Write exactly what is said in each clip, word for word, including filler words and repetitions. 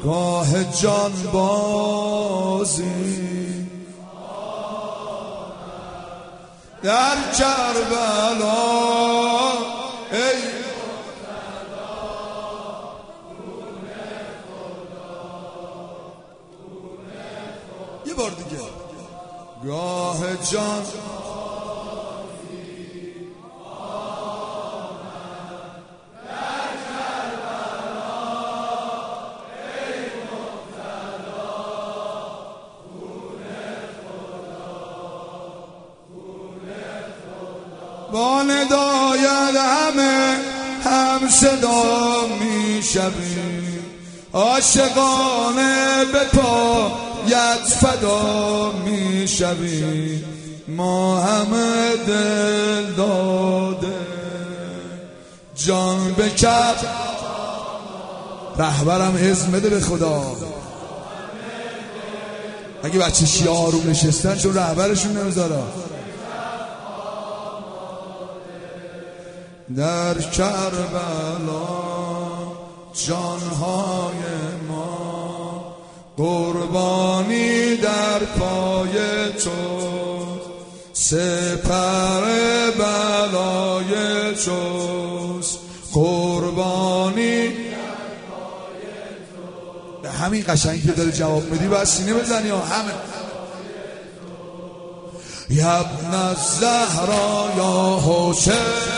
گاه جان بازی در کربلا ای یه بار دیگه گاه جان با نداید همه هم صدا می شویم عاشقانه به پایت فدا می شویم ما همه دل داده جان به کف رهبرم اذن بده به خدا اگه بچه شیعه آروم نشستن چون رهبرشون نمیذاره در کربلا جانهای ما قربانی در پای تو سپر بلای توست قربانی به همین قشنگی که داره جواب میدی باید سینه بزنی ها همه یا ابن الزهرا یا حسین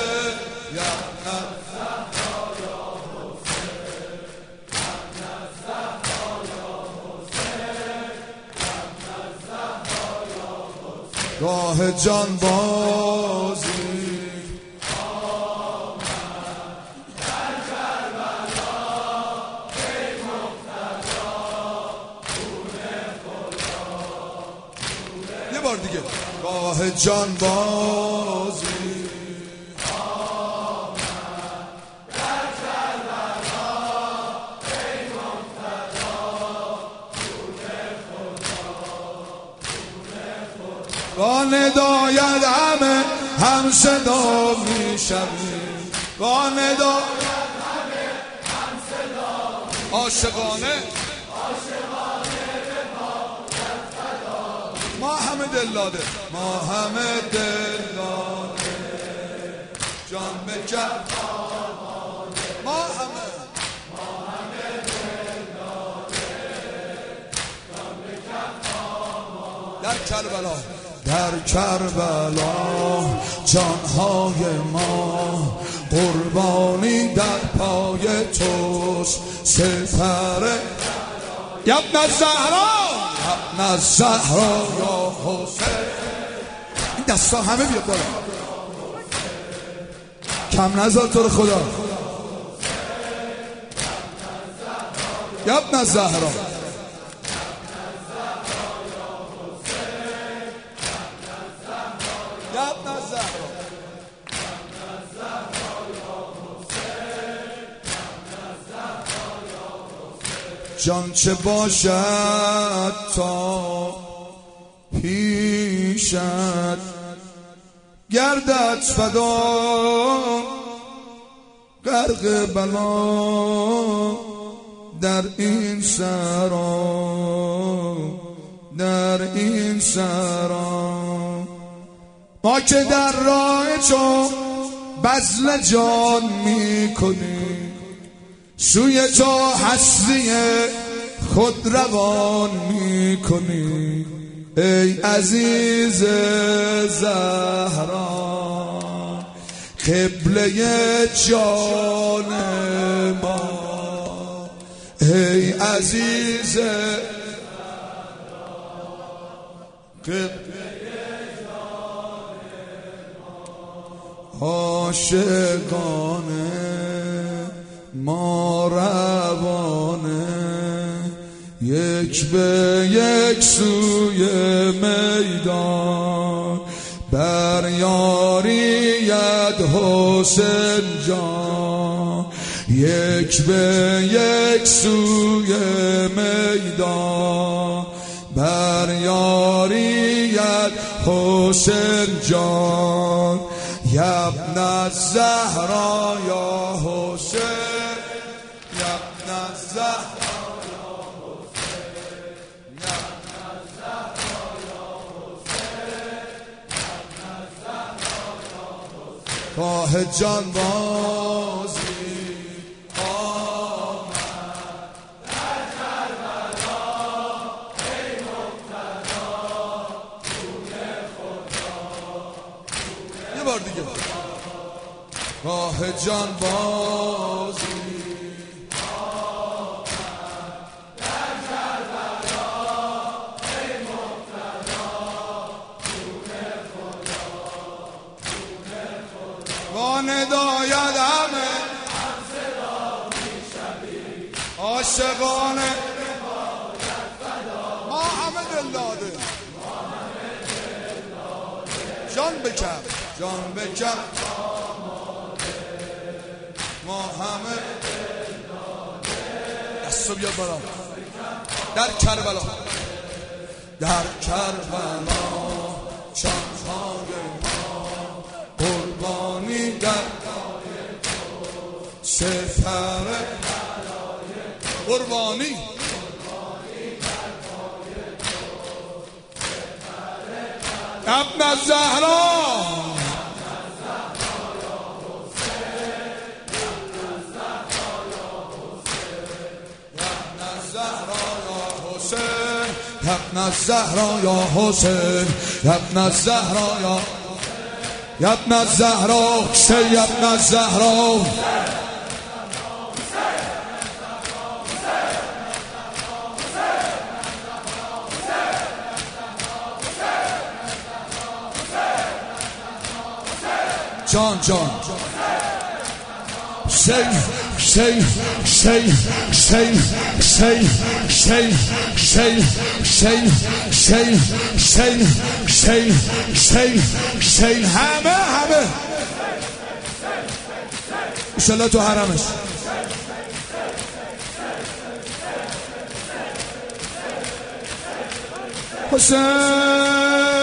گاه جان بازی در کربلا ای مقتدا یه بار دیگه گاه جان بازی با نداید همه هم صدا می شویم با نداید همه هم صدا عاشقانه ما همه دل داده ما همه دل داده جان به کف ما همه ما همه دل داده جان به کف در کربلا در کربلا جانهای ما قربانی در پای توست سپر یا ابن الزهرا یا ابن الزهرا یا حسین این دستا همه بیاد بالا کم نذار تو رو خدا یا ابن الزهرا جان چه باشد تا پیشت گردت فدا غرق بلا در این سرا در این سرا ما که در راه تو بذل جان می کنیم سوی تو هستی خود روان می کنی ای عزیز زهرا قبله جان ما ای عزیز زهرا قبله جان ما عاشقانه ما روانه یک به یک سوی میدان بر یاریت حسین جان یک به یک سوی میدان بر یاریت حسین جان یا ابن الزهرا یا حسین یا ابن الزهرا راه جان بازی آمد در کربلا ای مقتدا جون خدا. یه بار دیگه راه جان بازی آمد در کربلا ای مقتدا جون خدا جون خدا. با نداید همه هم صدا میشوی عاشقانه ما همه دل داده جان بکن جان بکن ما همه دستو بیاد برام در کربلا در کربلا چندهای ما قربانی در سفر قربانی ابن الزهرا ابن الزهرا یا حسین ابن الزهرا یا ابن الزهرا سی ابن الزهرا جان جان سی سی سی سی سی سی سی سی سی سی سی سی سی همه همه انشالله تو حرمش حسین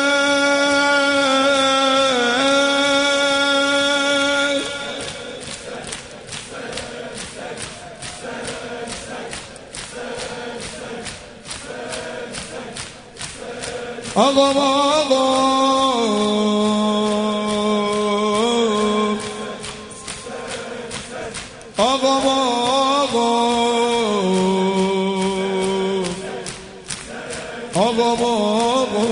آقا آقا آقا آقا آقا آقا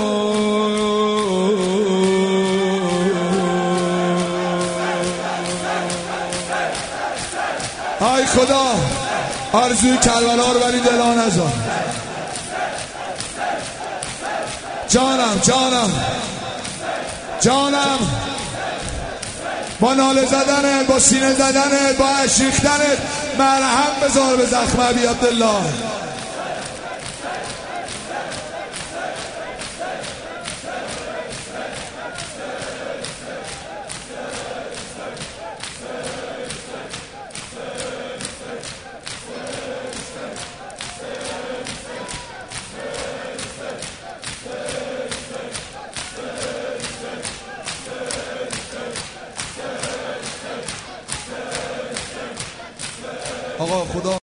ای خدا آرزوی کربلا رو برای دلا نذار. جانم جانم جانم با ناله زدنت با سینه زدنت با اشریختنت مرهم بذار به زخم ابی عبدالله. آقا خدا